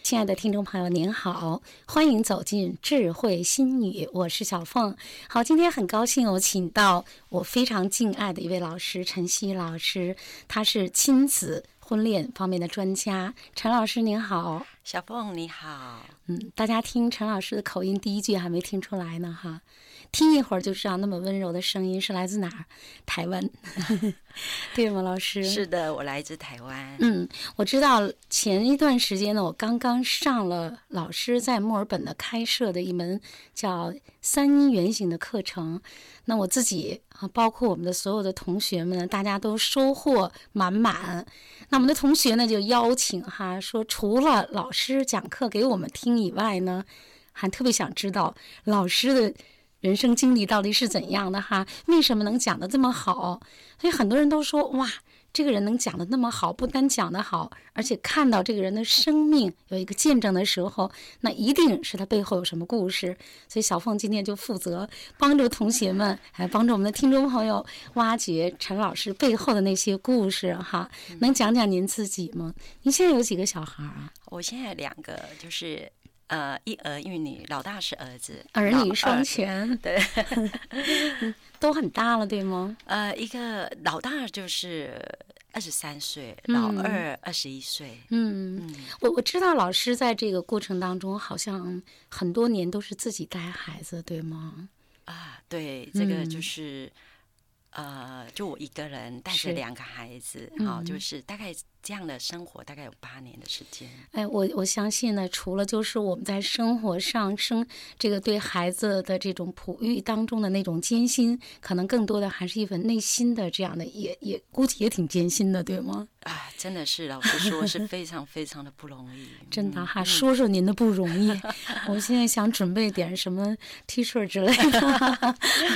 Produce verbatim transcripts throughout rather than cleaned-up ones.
亲爱的听众朋友您好，欢迎走进智慧心语，我是小凤。好，今天很高兴我请到我非常敬爱的一位老师陈曦老师，他是亲子婚恋方面的专家。陈老师您好。 小凤你好。 嗯，大家听陈老师的口音，第一句还没听出来呢哈，听一会儿就知道那么温柔的声音是来自哪儿？台湾，对吗，老师？ 是的，我来自台湾。 嗯，我知道前一段时间呢，我刚刚上了老师在墨尔本的开设的一门叫三因原型的课程。那我自己啊，包括我们的所有的同学们呢，大家都收获满满。那我们的同学呢，就邀请哈说，除了老师讲课给我们听以外呢，还特别想知道老师的人生经历到底是怎样的哈？为什么能讲得这么好？所以很多人都说，哇，这个人能讲得那么好，不单讲得好，而且看到这个人的生命有一个见证的时候，那一定是他背后有什么故事。所以小凤今天就负责帮助同学们，还帮助我们的听众朋友挖掘陈老师背后的那些故事哈。能讲讲您自己吗？您现在有几个小孩啊？ 我现在两个，就是呃，一儿一女，老大是儿子， 儿女双全， 对， 都很大了，对吗？ 呃，一个老大就是二十三岁，老二二十一岁。 嗯，嗯我我知道老师在这个过程当中，好像很多年都是自己带孩子，对吗？ 啊，对，这个就是。嗯、呃，就我一个人带着两个孩子，好、嗯，就是大概这样的生活，大概有八年的时间。 哎，我我相信呢，除了就是我们在生活上生这个对孩子的这种哺育当中的那种艰辛，可能更多的还是一份内心的这样的，也也估计也挺艰辛的，对吗？ 啊，真的是，老实说是非常非常的不容易。 真的哈，嗯、说说您的不容易。我现在想准备点什么 T 恤之类的。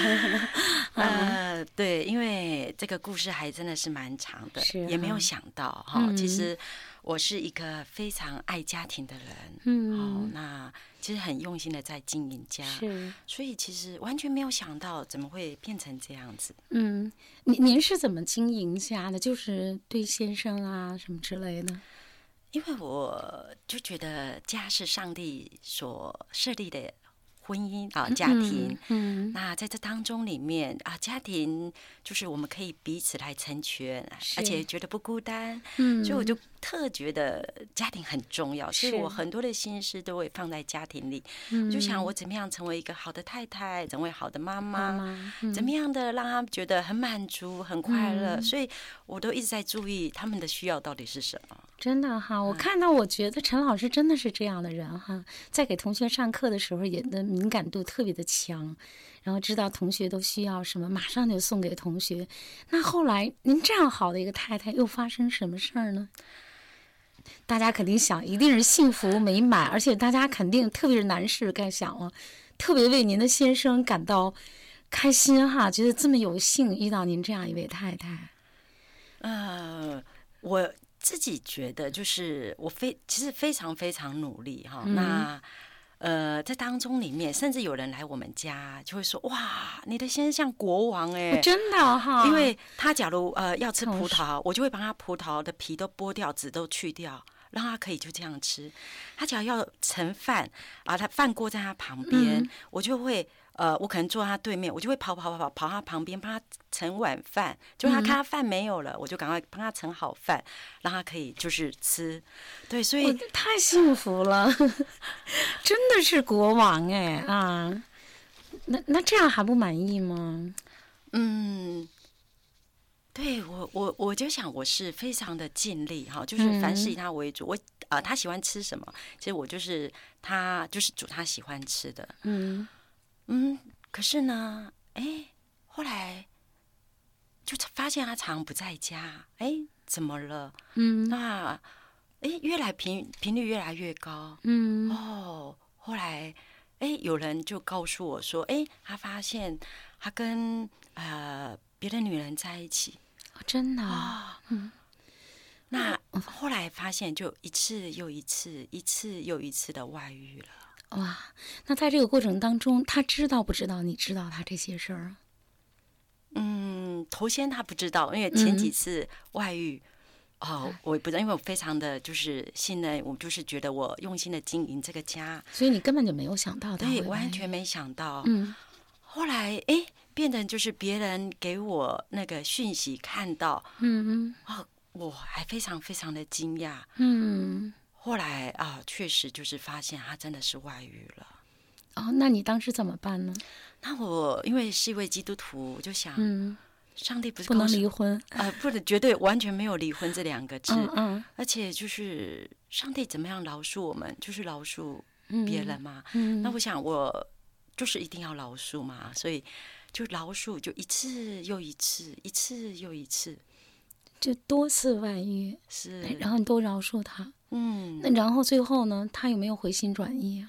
呃，对，因为这个故事还真的是蛮长的，也没有想到哈、嗯。其实我是一个非常爱家庭的人，嗯，哦，那其实很用心的在经营家，是，所以其实完全没有想到怎么会变成这样子。 嗯，您您是怎么经营家的？就是对先生啊什么之类的？ 因为我就觉得家是上帝所设立的婚姻啊，家庭，嗯，嗯那在这当中里面啊，家庭就是我们可以彼此来成全，而且觉得不孤单，嗯，所以我就特觉得家庭很重要，所以我很多的心思都会放在家庭里。嗯、我就想我怎么样成为一个好的太太，成为好的妈妈，妈妈嗯、怎么样的让他们觉得很满足、很快乐，嗯、所以我都一直在注意他们的需要到底是什么。 真的哈，我看到，我觉得陈老师真的是这样的人哈，在给同学上课的时候，也的敏感度特别的强，然后知道同学都需要什么，马上就送给同学。那后来您这样好的一个太太，又发生什么事儿呢？大家肯定想，一定是幸福美满，而且大家肯定，特别是男士该想了，特别为您的先生感到开心哈，觉得这么有幸遇到您这样一位太太。 呃，我自己觉得就是我非其实非常非常努力哈，嗯、那呃在当中里面，甚至有人来我们家就会说，哇，你的先生像国王哎、欸， 真的哈， 因为他假如呃要吃葡萄，我就会帮他葡萄的皮都剥掉，籽都去掉。让他可以就这样吃。他只要要盛饭啊，他饭锅在他旁边，嗯、我就会呃，我可能坐他对面，我就会跑跑跑跑跑他旁边，帮他盛碗饭。就他看他饭没有了，嗯、我就赶快帮他盛好饭，让他可以就是吃。对，所以太幸福了，真的是国王哎啊！那那这样还不满意吗？ 嗯。对我，我我就想我是非常的尽力哈，就是凡事以他为主。嗯、我啊、呃，他喜欢吃什么，其实我就是他就是煮他喜欢吃的。嗯嗯，可是呢，哎，后来就发现他常不在家，哎，怎么了？嗯，那哎，越来频频率越来越高。嗯，哦，后来哎，有人就告诉我说，哎，他发现他跟呃。别的女人在一起， 哦、真的啊、哦， 嗯，那后来发现就一次又一次，一次又一次的外遇了。 哇，那在这个过程当中，他知道不知道你知道他这些事儿？ 嗯，头先他不知道，因为前几次外遇， 哦，我不知道，因为我非常的就是信任，我就是觉得我用心的经营这个家， 所以你根本就没有想到， 对，完全没想到。 嗯， 后来哎，变成就是别人给我那个讯息看到， 嗯嗯， 哦，我还非常非常的惊讶。 嗯， 后来啊，确实就是发现他真的是外遇了。 哦，那你当时怎么办呢？ 那我因为是一位基督徒，我就想， 嗯。 上帝不是不能告诉离婚， 呃，不能绝对完全没有离婚这两个字， 嗯嗯， 而且就是上帝怎么样饶恕我们，就是饶恕别人嘛。 嗯， 那我想我就是一定要饶恕嘛，所以就饶恕，就一次又一次，一次又一次， 就多次外遇， 是， 然后你都饶恕他， 嗯， 那然后最后呢，他有没有回心转意啊？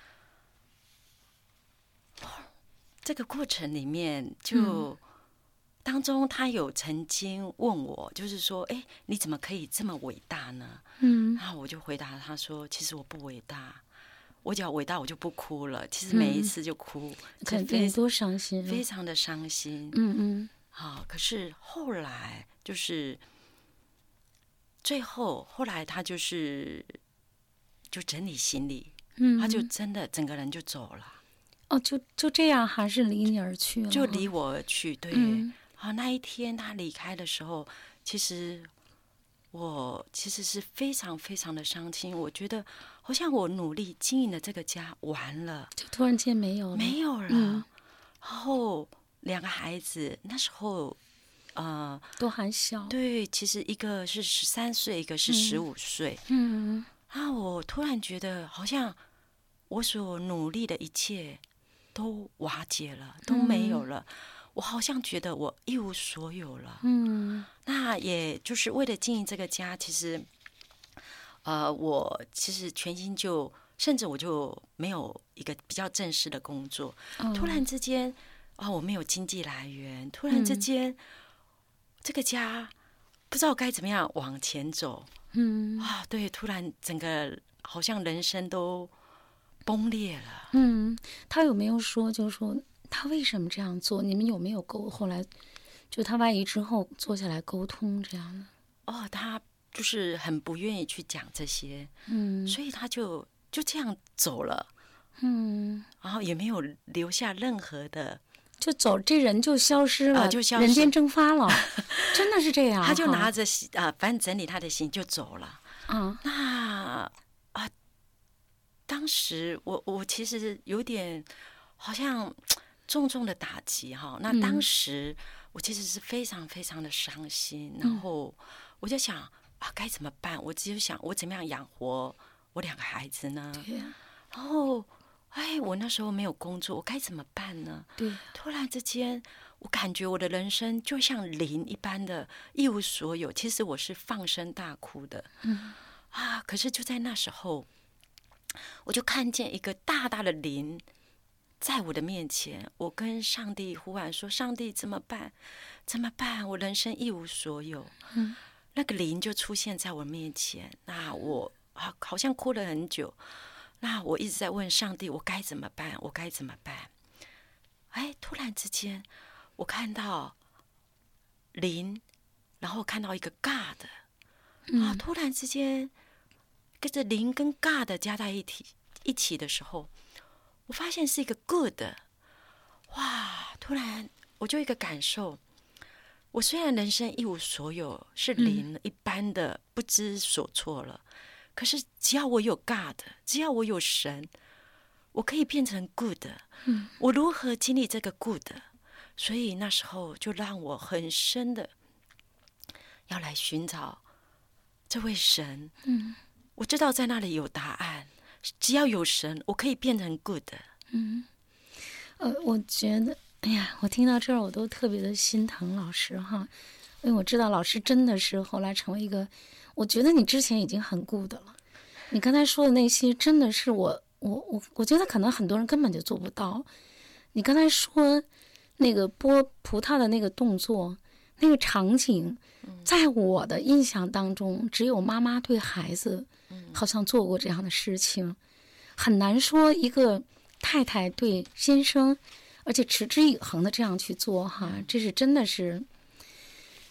这个过程里面就。嗯当中，他有曾经问我，就是说，哎，你怎么可以这么伟大呢？ 嗯， 然后我就回答他说，其实我不伟大，我只要伟大我就不哭了。其实每一次就哭， 肯定多伤心， 非常的伤心。 嗯嗯， 好，可是后来就是最后，后来他就是就整理行李， 嗯， 他就真的整个人就走了。 哦，就就这样，还是离你而去了， 就离我而去，对。 嗯啊，那一天他离开的时候，其实我其实是非常非常的伤心。我觉得好像我努力经营的这个家完了， 就突然间没有了， 没有了。 嗯、 然后两个孩子那时候，呃， 都还小。 对，其实一个是十三岁，一个是十五岁。 嗯， 啊，我突然觉得好像我所努力的一切都瓦解了，都没有了。嗯，我好像觉得我一无所有了。 嗯， 那也就是为了经营这个家，其实，呃，我其实全心就，甚至我就没有一个比较正式的工作。哦，突然之间，啊、哦，我没有经济来源，突然之间，嗯、这个家不知道该怎么样往前走。嗯，啊，对，突然整个好像人生都崩裂了。 嗯，他有没有说，就是说？他为什么这样做？你们有没有沟？后来就他外遇之后坐下来沟通这样的？ 哦，他就是很不愿意去讲这些， 嗯， 所以他就就这样走了， 嗯， 然后也没有留下任何的， 就走，这人就消失了， 呃、就消失， 人间蒸发了，真的是这样。 他就拿着啊、呃，反正整理他的行就走了。 嗯， 那啊，当时我我其实有点好像。重重的打击哈，那当时我其实是非常非常的伤心，嗯、然后我就想啊，该怎么办？我只有想我怎么样养活我两个孩子呢？ 对呀、 啊。然后，哎，我那时候没有工作，我该怎么办呢？ 对。 突然之间，我感觉我的人生就像零一般的一无所有。其实我是放声大哭的， 嗯啊，可是就在那时候，我就看见一个大大的零。在我的面前，我跟上帝呼喊说：“上帝怎么办？怎么办？我人生一无所有。” 嗯， 那个灵就出现在我面前。那我啊，好像哭了很久。那我一直在问上帝：“我该怎么办？我该怎么办？”哎，突然之间，我看到灵，然后看到一个 God， 嗯、 啊，突然之间，跟着灵跟 God 加在一起一起的时候。我发现是一个 good， 哇！突然我就一个感受，我虽然人生一无所有，是零一般的不知所措了，嗯、可是只要我有 God， 只要我有神，我可以变成 good。 嗯， 我如何经历这个 good？ 所以那时候就让我很深的要来寻找这位神。 嗯， 我知道在那里有答案。只要有神，我可以变成 good。 嗯，呃，我觉得，哎呀，我听到这儿我都特别的心疼老师哈，因为我知道老师真的是后来成为一个，我觉得你之前已经很 good 了。你刚才说的那些，真的是我，我，我，我觉得可能很多人根本就做不到。你刚才说那个剥葡萄的那个动作，那个场景，在我的印象当中，只有妈妈对孩子。好像做过这样的事情，很难说一个太太对先生，而且持之以恒的这样去做哈，这是真的是，哎，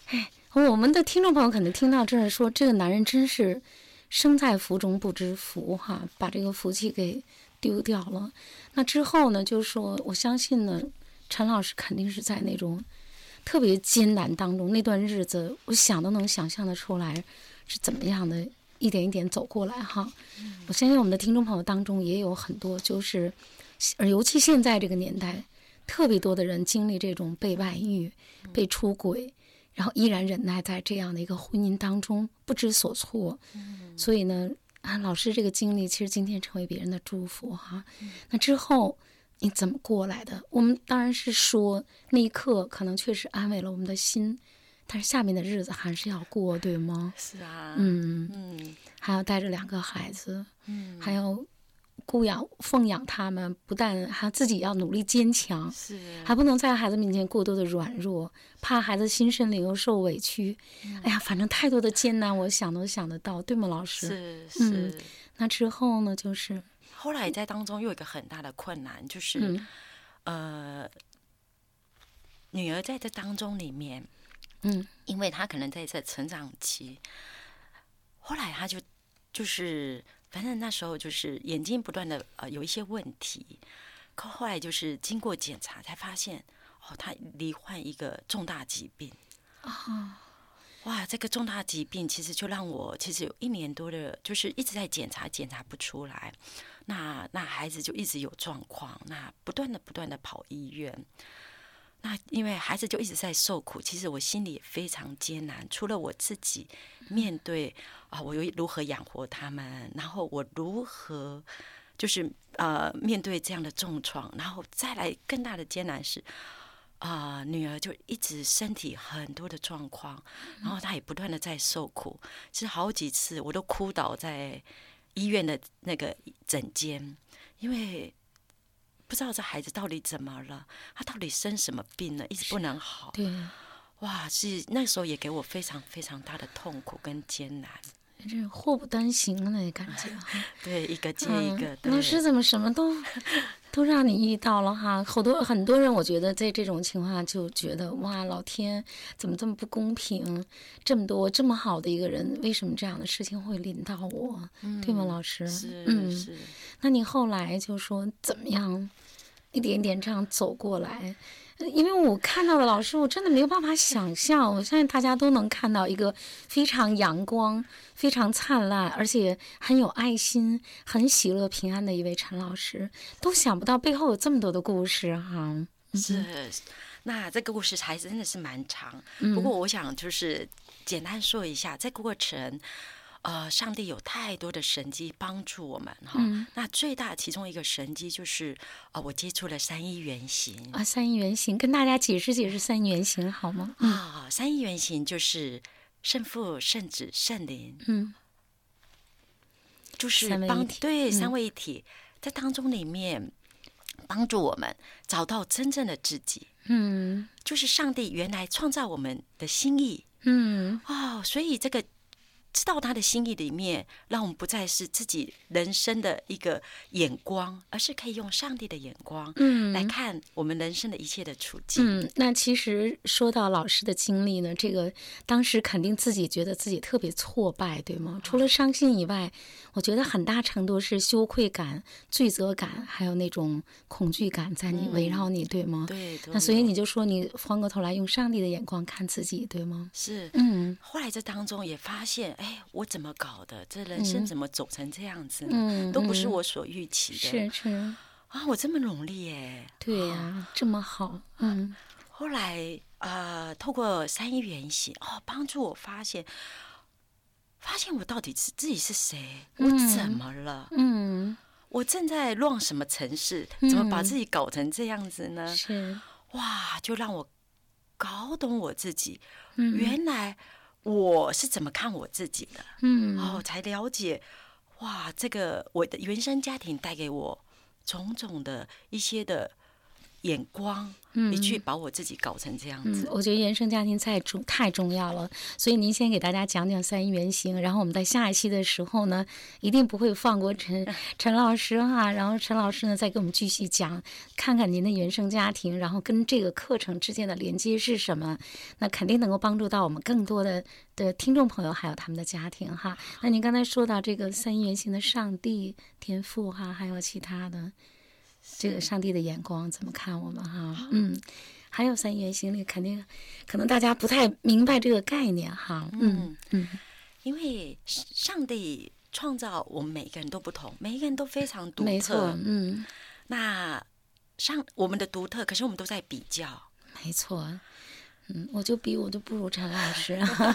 我们的听众朋友可能听到这儿说，这个男人真是生在福中不知福哈，把这个福气给丢掉了。那之后呢，就是说，我相信呢，陈老师肯定是在那种特别艰难当中，那段日子，我想都能想象得出来是怎么样的，一点一点走过来哈。我相信我们的听众朋友当中也有很多，就是尤其现在这个年代，特别多的人经历这种被外遇、被出轨，然后依然忍耐在这样的一个婚姻当中，不知所措。所以呢，啊，老师这个经历，其实今天成为别人的祝福哈。那之后你怎么过来的？我们当然是说那一刻可能确实安慰了我们的心，但是下面的日子还是要过，对吗？ 是啊， 嗯嗯， 还要带着两个孩子， 嗯， 还要供养奉养他们，不但还自己要努力坚强， 是， 还不能在孩子面前过多的软弱，怕孩子心生灵又受委屈。 嗯、 哎呀，反正太多的艰难，我想都想得到，对吗，老师？ 是是、 嗯。那之后呢，就是后来在当中又有一个很大的困难，就是、 嗯、 呃，女儿在这当中里面， 嗯， 因为她可能在这成长期，后来她就就是。反正那时候就是眼睛不断的呃有一些问题，可后来就是经过检查才发现，哦，他罹患一个重大疾病啊！ 哇，这个重大疾病其实就让我其实有一年多的，就是一直在检查，检查不出来。那那孩子就一直有状况，那不断的不断的跑医院。那因为孩子就一直在受苦，其实我心里也非常艰难。除了我自己面对啊，我又如何养活他们，然后我如何就是呃面对这样的重创，然后再来更大的艰难是啊、呃，女儿就一直身体很多的状况，然后她也不断的在受苦。其实好几次我都哭倒在医院的那个诊间，因为。不知道这孩子到底怎么了，他到底生什么病呢？一直不能好。 对， 哇，是那时候也给我非常非常大的痛苦跟艰难， 这祸不单行的那感觉哈。 对，一个接一个。 嗯、老师怎么什么都都让你遇到了哈？好多很多人，我觉得在这种情况就觉得哇，老天怎么这么不公平？这么多这么好的一个人，为什么这样的事情会临到我？嗯、对吗，老师？ 是， 嗯， 是。 那你后来就说怎么样？一点一点这样走过来，因为我看到的老师，我真的没有办法想象。我相信大家都能看到一个非常阳光、非常灿烂，而且很有爱心、很喜乐平安的一位陈老师，都想不到背后有这么多的故事哈。 是，那这个故事还真的是蛮长， 嗯、 不过我想就是简单说一下，这个过程。呃，上帝有太多的神迹帮助我们哈。嗯、那最大其中一个神迹就是，呃，我接触了三一原型啊。三一原型，跟大家解释解释三一原型好吗？ 嗯、啊，三一原型就是圣父、圣子、圣灵， 嗯， 就是帮对三位一体，嗯、在当中里面帮助我们找到真正的自己。嗯，就是上帝原来创造我们的心意。嗯，哦，所以这个。知道他的心意里面，让我们不再是自己人生的一个眼光，而是可以用上帝的眼光，嗯，来看我们人生的一切的处境。 嗯，那其实说到老师的经历呢，这个当时肯定自己觉得自己特别挫败，对吗？除了伤心以外，我觉得很大程度是羞愧感、罪责感，还有那种恐惧感在你围绕你，嗯、对吗？ 对。 那所以你就说你翻过头来用上帝的眼光看自己，对吗？ 是。嗯。后来这当中也发现。哎，我怎么搞的？这人生怎么走成这样子呢？嗯、都不是我所预期的。 是是啊，我这么努力耶！ 对呀、啊，这么好。嗯， 后来呃，透过三一原型哦，帮助我发现，发现我到底是自己是谁？我怎么了？嗯，我正在乱什么城市？怎么把自己搞成这样子呢？ 是哇，就让我搞懂我自己。嗯，原来。我是怎么看我自己的？嗯，哦，才了解，哇，这个我的原生家庭带给我种种的一些的眼光，嗯，你去把我自己搞成这样子。 嗯，我觉得原生家庭太重太重要了，所以您先给大家讲讲三一原型，然后我们在下一期的时候呢，一定不会放过陈陈老师哈，然后陈老师呢再给我们继续讲，看看您的原生家庭，然后跟这个课程之间的连接是什么，那肯定能够帮助到我们更多的的听众朋友还有他们的家庭哈。那您刚才说到这个三一原型的上帝天赋哈，还有其他的。这个上帝的眼光怎么看我们哈？嗯，还有三原型里肯定可能大家不太明白这个概念哈。嗯嗯， 因为上帝创造我们每个人都不同，每一个人都非常独特。 没错，嗯， 那上我们的独特，可是我们都在比较。 没错。嗯，我就比我就不如陈老师。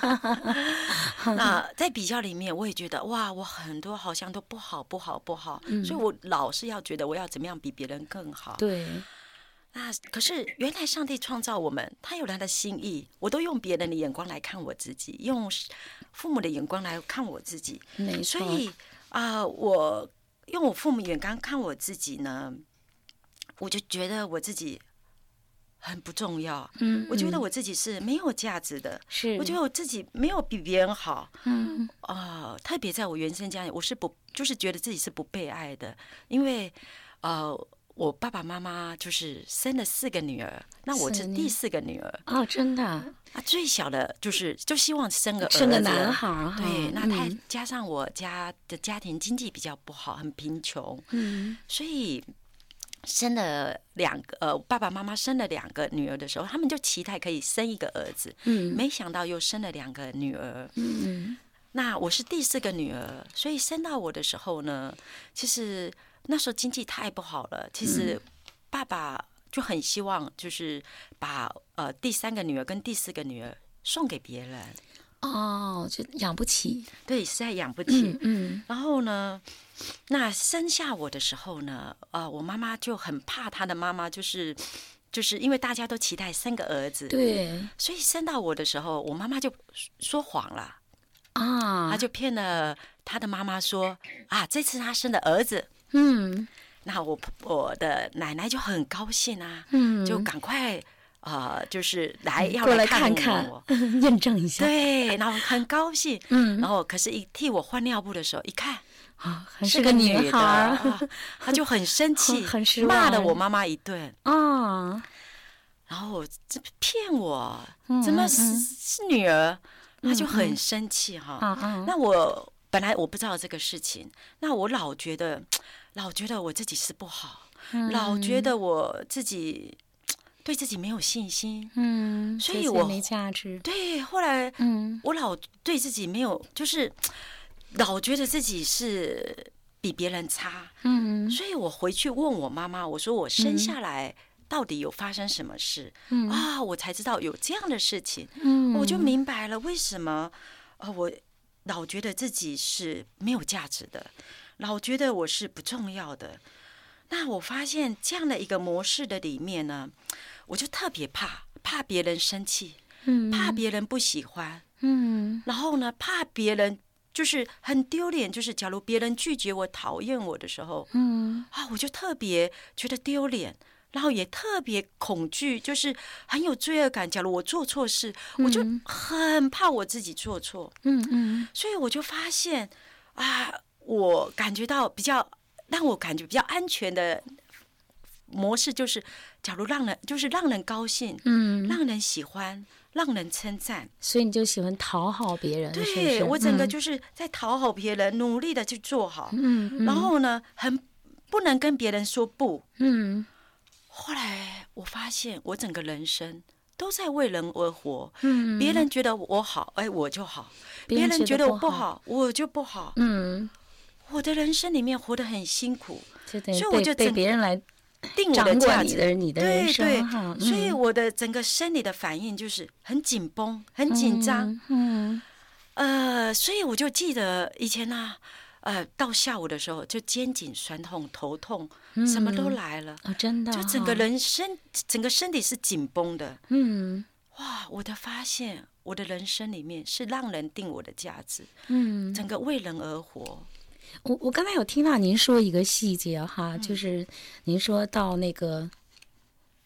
那在比较里面，我也觉得哇，我很多好像都不好，不好，不好，嗯、所以我老是要觉得我要怎么样比别人更好。 对。 那可是原来上帝创造我们，他有他的心意，我都用别人的眼光来看我自己，用父母的眼光来看我自己。 没错。 所以啊、呃，我用我父母眼光看我自己呢，我就觉得我自己。很不重要，嗯，我觉得我自己是没有价值的， 是， 我觉得我自己没有比别人好， 嗯啊、呃，特别在我原生家庭，我是不就是觉得自己是不被爱的，因为呃，我爸爸妈妈就是生了四个女儿，那我是第四个女儿， 哦，真的啊，最小的就是就希望生个儿子生个男孩， 对，那他加上我家的家庭经济比较不好，很贫穷， 嗯， 所以。生了两个，呃，爸爸妈妈生了两个女儿的时候，他们就期待可以生一个儿子，嗯，没想到又生了两个女儿，嗯，那我是第四个女儿，所以生到我的时候呢，其实那时候经济太不好了，其实爸爸就很希望就是把呃第三个女儿跟第四个女儿送给别人， 哦，就养不起， 对，实在养不起， 嗯，嗯然后呢。那生下我的时候呢，呃，我妈妈就很怕她的妈妈，就是就是因为大家都期待生个儿子， 对， 所以生到我的时候，我妈妈就说谎了啊， 她就骗了她的妈妈说啊，这次她生的儿子， 嗯， 那我我的奶奶就很高兴啊， 嗯， 就赶快呃，就是来要过来看看我看，验证一下， 对，然后很高兴， 嗯， 然后可是一替我换尿布的时候，一看。 啊，还是个女孩， 啊、她就很生气， 很失望， 骂了我妈妈一顿啊。 然后这骗我，怎么是、嗯、是女儿？她就很生气哈。 嗯嗯、 那我本来我不知道这个事情，那我老觉得老觉得我自己是不好，嗯、老觉得我自己对自己没有信心， 嗯， 所以我没价值。 对，后来嗯，我老对自己没有就是。老觉得自己是比别人差，嗯，所以我回去问我妈妈，我说我生下来到底有发生什么事？嗯啊，我才知道有这样的事情，嗯，我就明白了为什么，呃，我老觉得自己是没有价值的，老觉得我是不重要的。那我发现这样的一个模式的里面呢，我就特别怕，怕别人生气，嗯，怕别人不喜欢，嗯，然后呢，怕别人。就是很丢脸，就是假如别人拒绝我、讨厌我的时候，嗯啊，我就特别觉得丢脸，然后也特别恐惧，就是很有罪恶感。假如我做错事，我就很怕我自己做错，嗯嗯，所以我就发现啊，我感觉到比较让我感觉比较安全的模式，就是假如让人就是让人高兴，嗯，让人喜欢。让人称赞， 所以你就喜欢讨好别人。 对， 是是我整个就是在讨好别人，嗯、努力的去做好。嗯，嗯然后呢，很不能跟别人说不。嗯，后来我发现，我整个人生都在为人而活。嗯，别人觉得我好，哎，我就好；别人觉得我不好，我就不好。嗯，我的人生里面活得很辛苦， 所以我就被别人来。 定我的价值， 对对， 嗯、所以我的整个生理的反应就是很紧绷、很紧张。嗯，嗯呃，所以我就记得以前呢、啊，呃，到下午的时候就肩颈酸痛、头痛，嗯、什么都来了。 哦，真的、哦， 就整个人身、整个身体是紧绷的。嗯，哇，我的发现，我的人生里面是让人定我的价值。嗯，整个为人而活。 我我刚才有听到您说一个细节哈，嗯、就是您说到那个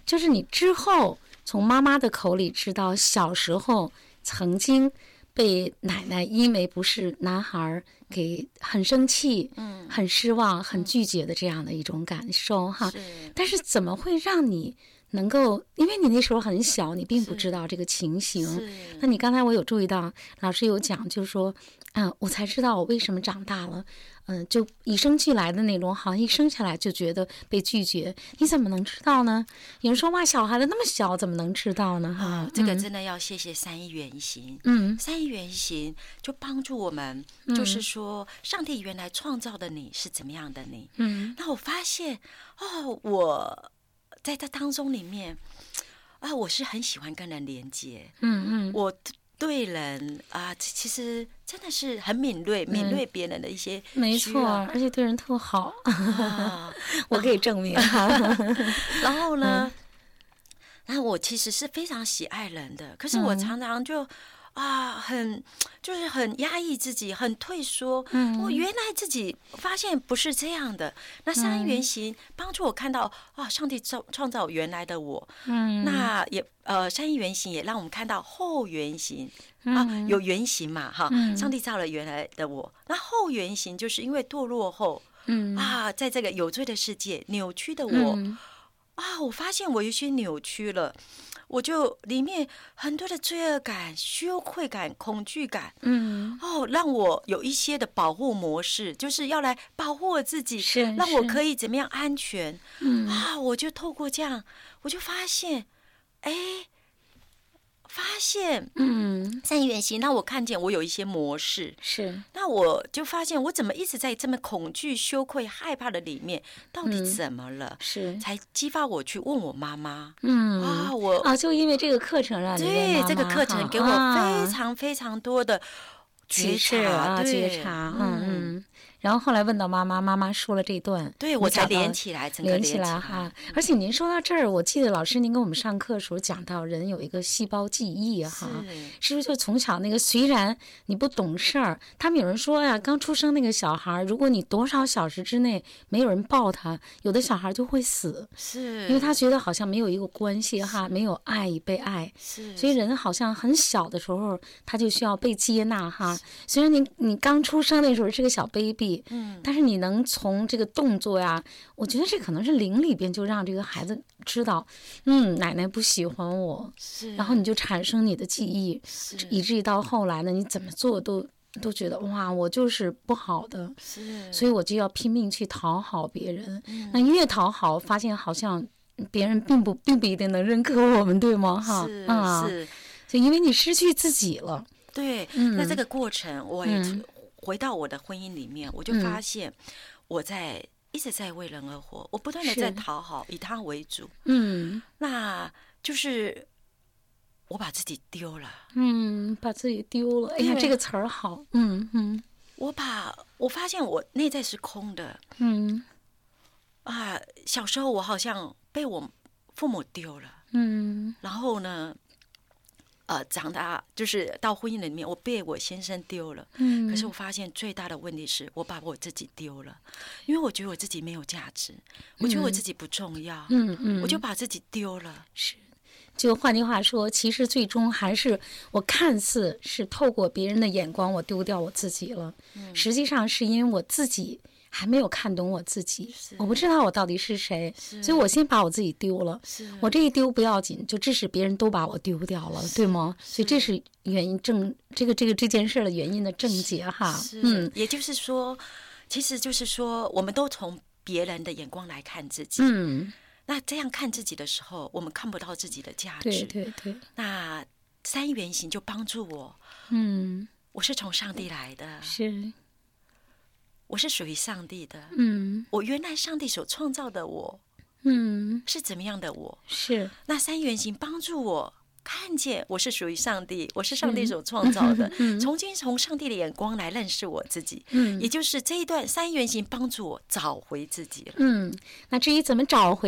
就是你之后从妈妈的口里知道，小时候曾经被奶奶因为不是男孩给很生气、嗯，很失望、很拒绝的这样的一种感受哈。但是怎么会让你能够，因为你那时候很小，你并不知道这个情形。那你刚才我有注意到，老师有讲，就是说，嗯、呃，我才知道我为什么长大了，嗯、呃，就与生俱来的那种，好像一生下来就觉得被拒绝。你怎么能知道呢？有人说哇，小孩子那么小，怎么能知道呢？哈、 哦，这个真的要谢谢三一原型。 嗯， 三一原型就帮助我们，嗯、就是说，上帝原来创造的你是怎么样的你。嗯，那我发现，哦，我。在这当中里面啊，我是很喜欢跟人连接，嗯嗯，我对人啊，其实真的是很敏锐，敏锐别人的一些需要， 没错，而且对人特好，啊、我可以证明。 然后呢，然后我其实是非常喜爱人的，可是我常常就。啊，很就是很压抑自己，很退缩。嗯，我原来自己发现不是这样的。那三一原型帮助我看到啊，上帝创创造原来的我。嗯，那也呃，三一原型也让我们看到后原型啊，有原型嘛哈。上帝造了原来的我，那后原型就是因为堕落后，嗯啊，在这个有罪的世界扭曲的我，啊，我发现我有些扭曲了。我就里面很多的罪恶感、羞愧感、恐惧感，嗯，哦，让我有一些的保护模式，就是要来保护我自己， 是让我可以怎么样安全，嗯啊，我就透过这样，我就发现，哎。发现，嗯，三一原型，那我看见我有一些模式， 是， 那我就发现我怎么一直在这么恐惧、羞愧、害怕的里面，到底怎么了？嗯、 是， 才激发我去问我妈妈，嗯啊，我啊，就因为这个课程让你对这个课程给我非常非常多的觉察啊，觉察，嗯嗯。然后后来问到妈妈，妈妈说了这段， 对我才连起来，整个连起来哈。而且您说到这儿，我记得老师您跟我们上课的时候讲到，人有一个细胞记忆哈，是不是就从小那个虽然你不懂事儿，他们有人说呀，刚出生那个小孩，如果你多少小时之内没有人抱他，有的小孩就会死， 是因为他觉得好像没有一个关系哈，没有爱与被爱， 是， 所以人好像很小的时候他就需要被接纳哈。虽然你你刚出生那时候是个小 baby。嗯，但是你能从这个动作呀，我觉得这可能是灵里边就让这个孩子知道，嗯，奶奶不喜欢我， 是， 然后你就产生你的记忆，以至于到后来呢，你怎么做都都觉得哇，我就是不好的， 是， 所以我就要拼命去讨好别人。嗯、那越讨好，发现好像别人并不并不一定能认可我们，对吗？哈， 是啊， 是， 就因为你失去自己了。 对，嗯、那这个过程我也。嗯回到我的婚姻里面，我就发现我在一直在为人而活，我不断的在讨好，以他为主。嗯，那就是我把自己丢了。 嗯，把自己丢了。哎呀，这个词儿好。嗯嗯， 我把我发现我内在是空的。嗯，啊，小时候我好像被我父母丢了。嗯，然后呢？呃，长大就是到婚姻里面，我被我先生丢了。嗯，可是我发现最大的问题是我把我自己丢了，因为我觉得我自己没有价值，我觉得我自己不重要。嗯嗯，我就把自己丢了。 是，就换句话说，其实最终还是我看似是透过别人的眼光，我丢掉我自己了。嗯，实际上是因为我自己还没有看懂我自己，我不知道我到底是谁，所以我先把我自己丢了。我这一丢不要紧，就致使别人都把我丢掉了，对吗？所以这是原因正这个这个这件事的原因的症结哈。 嗯，也就是说，其实就是说，我们都从别人的眼光来看自己。嗯，那这样看自己的时候，我们看不到自己的价值。 对对对。 那三一原型就帮助我。 嗯， 我是从上帝来的。 是。 我是属于上帝的， 嗯， 我原来上帝所创造的我， 嗯， 是怎么样的我？ 是那三原型帮助我看见我是属于上帝，我是上帝所创造的，嗯、重新从上帝的眼光来认识我自己，嗯，也就是这一段三原型帮助我找回自己了。 嗯，那至于怎么找回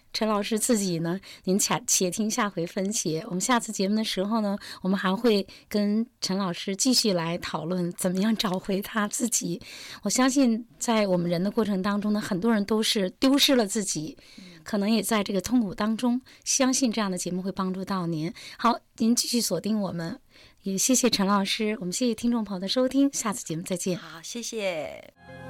陈老师自己呢，您且且听下回分解。我们下次节目的时候呢，我们还会跟陈老师继续来讨论怎么样找回他自己。我相信在我们人的过程当中呢，很多人都是丢失了自己，可能也在这个痛苦当中。相信这样的节目会帮助到您。好，您继续锁定我们，也谢谢陈老师，我们谢谢听众朋友的收听，下次节目再见。 好，谢谢。